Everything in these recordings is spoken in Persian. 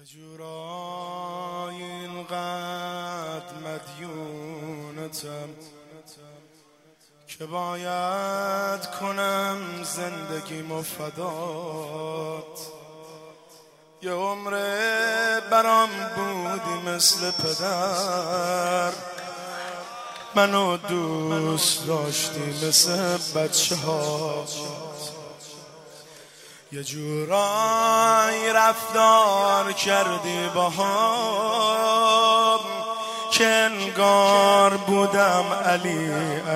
یه جورایی اینقدر مدیونتم که باید کنم زندگیمو فدات. یه عمره برام بودی مثل پدر، منو دوست داشتی مثل بچه ها. یه جورایی رفتار کردی باهام که انگار بودم علی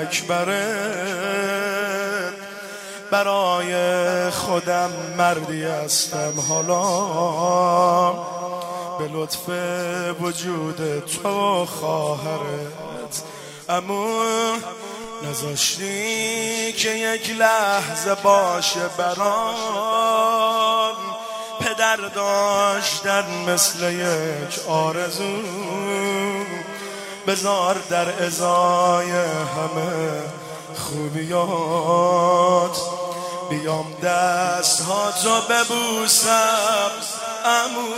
اکبرت. برای خودم مردی هستم حالا، به لطف وجود تو خواهرت. اما نذاشتی که یک لحظه باشه برام، پدر داشتن مثل یک آرزو. بذار در ازای همه خوبیات بیام دست ها تو ببوسم. امو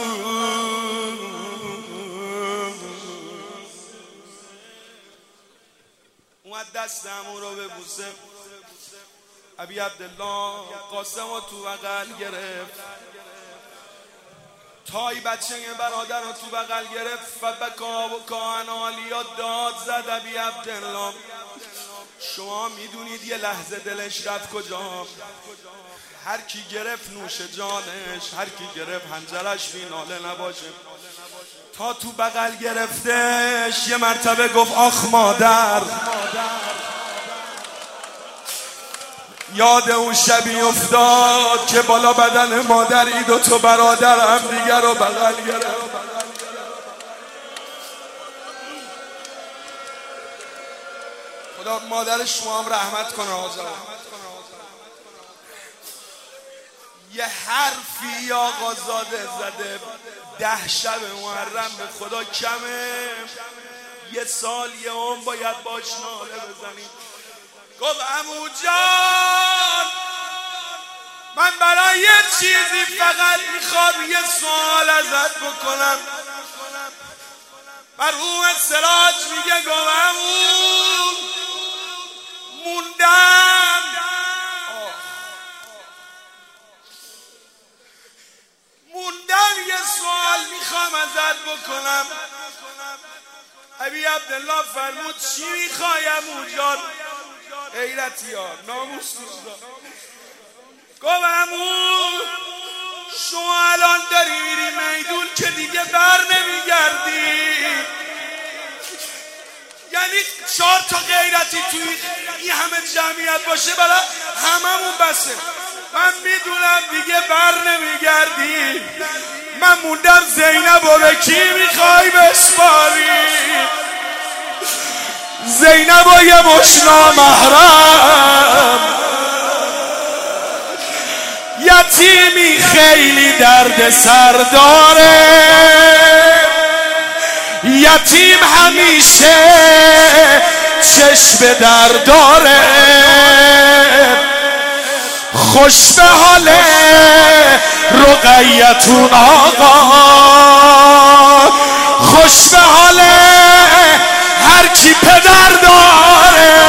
اومد دست امو رو ببوسه. ابی عبدالله قاسم رو تو بغل گرفت، تای بچه برادر رو تو بغل گرفت و بکا و کان آلیا داد زد. ابی عبدالله شما میدونید یه لحظه دلش رفت کجا؟ هر کی گرفت نوش جانش، هر کی گرفت هنجرش بی ناله نباشه. تا تو بغل گرفتش یه مرتبه گفت آخ مادر. یاد اون شبی افتاد که بالا بدن مادر ای دو تو برادر هم دیگر رو بغل گرفت. خدا مادر شما هم رحمت کنه. آقا یه حرفی آقا زاده زده 10 شب محرم به خدا کمه، یه سال یه عمر باید باش ناله بزنیم. گفت عمو جان من برای یه چیزی فقط میخوام یه سوال ازت بکنم. مرحوم سراج میگه گفت عمو موندم یه سوال میخوام ازت بکنم. ابی عبدالله فرمود چی میخوای عمو جان؟ غیرتی ها ناموس دوستا. گفت عمو شما الان داری میری میدون که دیگه بر نمیگردی، یعنی 4 تا غیرتی توی این همه جمعیت باشه برای هممون بسه. من میدونم دیگه بر نمیگردی. من موندم زینب و به کی میخوای بسپاری؟ زینب و یه مش نامحرم، یتیمی خیلی درد سر داره. یتیم همیشه چشم در داره. خوش به حال رقیتون آقا، خوش به حال هر کی پدر داره.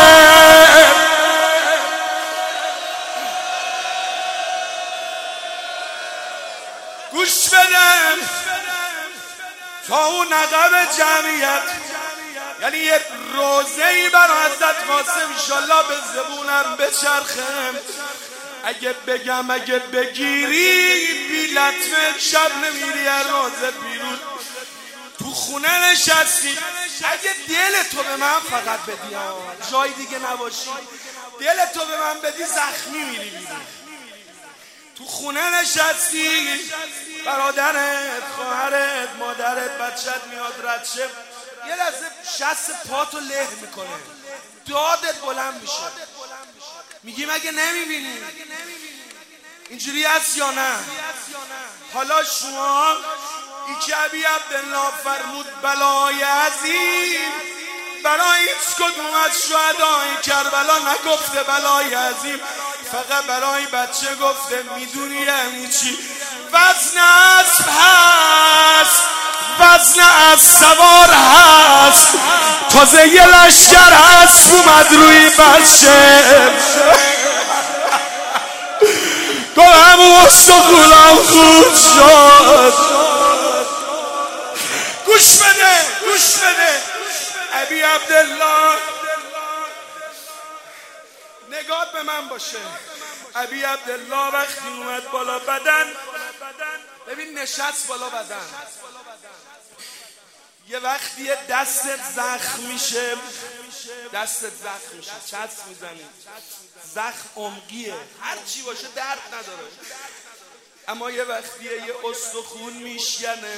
گوش بدم تا اون عقب جمعیت، یعنی یه روزه‌ای برای حضرت قاسم انشالله به زبونم بچرخم. اگه بگم اگه بگیری بی لطمه شب نمیری از روزه بیرون. تو خونه نشستی، اگه دل تو به من فقط بدی، جای دیگه نباشی، دل تو به من بدی زخمی میری بیرون. تو خونه نشستی، برادرت، خواهرت، مادرت، بچت میاد رد شه، یه لحظه شست پاتو له میکنه، دادت بلند میشه. میگی مگه نمیبینی؟ اینجوری هست یا نه؟ حالا شما ای که ابی عبدالله فرمود بلای عظیم برای هیچ کدوم از شهدای کربلا نگفته بلای عظیم، فقط برای بچه گفته. میدونی یعنی چی؟ وزن اسب هست سوار هست، تازه یه لشکر هست اومد روی بچه. گلم و استخونم خود شد. گوش بده گوش بده ابی عبدالله، نگاه به من باشه. ابی عبدالله وقتی اومد بالا بدن، ببین نشست بالا بدن، یه وقتی دستت زخم میشه، چسب میزنی، زخم عمقیه، هر چی باشه درد نداره، اما یه وقتیه یه استخون میشکنه،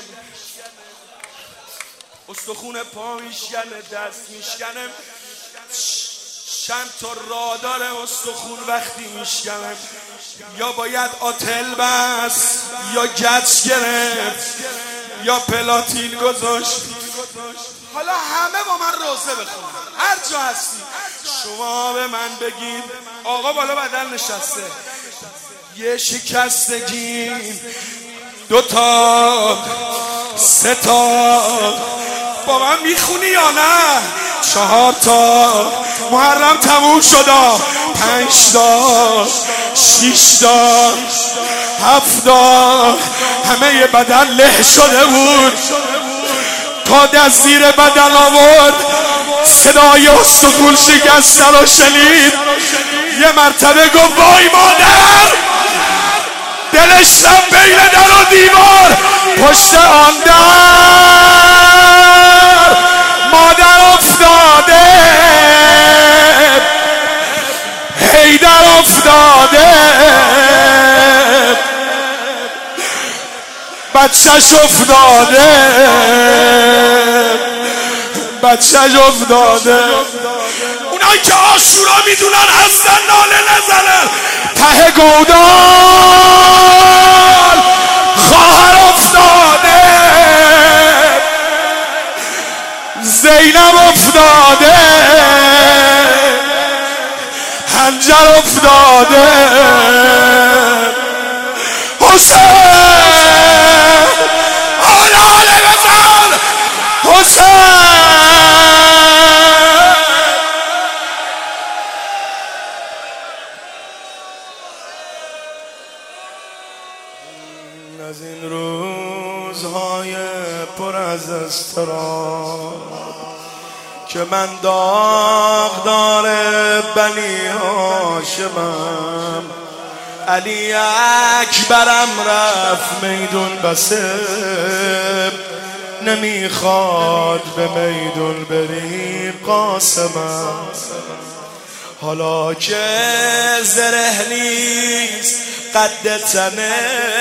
استخون پا میشکنه، دست میشکنه، چند تا راه داره استخون وقتی میشکنه، یا باید آتل بس، یا گچ گرفت، یا پلاتین گذاشت. حالا همه با من روزه بخونن، هر جا هستی شما به من بگید آقا بالا بدن نشسته، یه شکستگی، 2 تا 3 تا، با من میخونی یا نه؟ 4 تا، محرم تموم شدا، 5 تا 6 تا 7 تا، همه ی بدن له شده بود، تا از زیر بدن آورد، صدای استخون شکسته رو شنید، یه مرتبه گفت وای مادر، دلش رفت بین در و دیوار، پشت آن در مادر افتاده، حیدر افتاده، بچهش افتاده، اونایی که عاشورا میدونن اصلا ناله نزنن. ته گودال خواهر افتاده، زینب افتاده، حنجر افتاده، حسین آله بزن، حسین از این روزهای پر از اضطراب که من داغدار بنی هاشمم، علی اکبرم رفت میدون بسه، نمیخواد به میدون بری قاسمم، حالا که زره نیست قد تنه،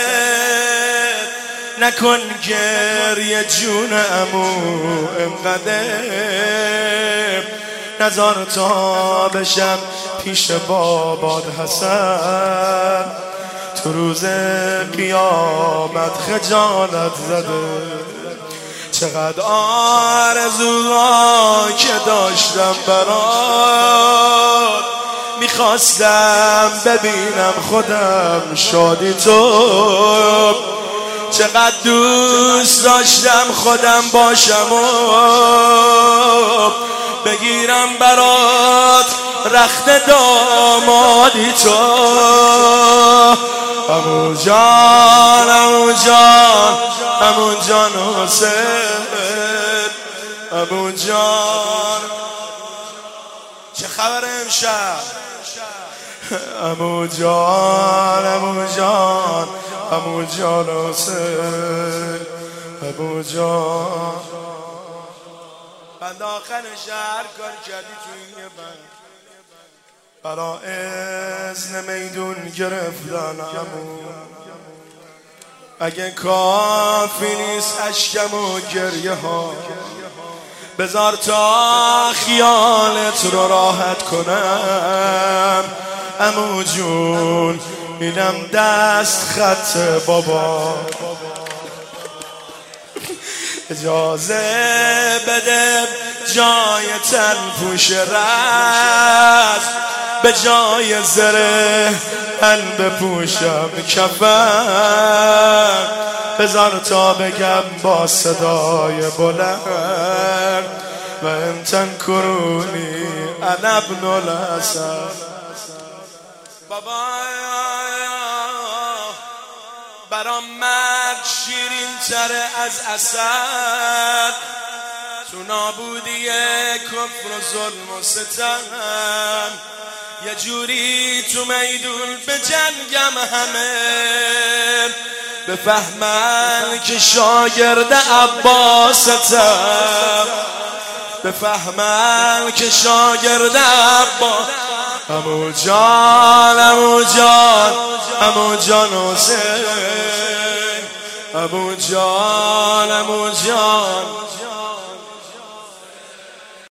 نکن گریه جون عمو انقدر، نزار تا بشم پیش باباد حسن، تو روز قیامت خجالت زده، چقدر آرزوها که داشتم برات، میخواستم ببینم خودم شادی تو، چقدر دوست داشتم خودم باشم و بگیرم برات رخت دامادی تو، عمو جان عمو جان عمو جان حسین، عمو جان چه خبر امشب؟ عمو جان عمو جان عمو جان حسین، عمو جان بند آخر شهر کار کردی تو این بند، برا اذن میدون گرفتن عمو، اگه کافی نیست اشکم و گریه ها، بذار تا خیالت رو راحت کنم، عمو جون اینم دست خط بابا، اجازه بده جای تن پوش رز، به جای زره من بپوشم کفن، بذار تا بگم با صدای بلند و انتن کرونی انا ابن الحسن. بابا برام مرگ شیرین تره از اسد، تو نابودی کفر و ظلم و ستم، یه جوری تو میدون به جنگم همه بفهمن که شاگرد عباستم، بفهمن که شاگرد عباس. عمو جان عمو جان عمو جان حسین، عمو جان عمو جان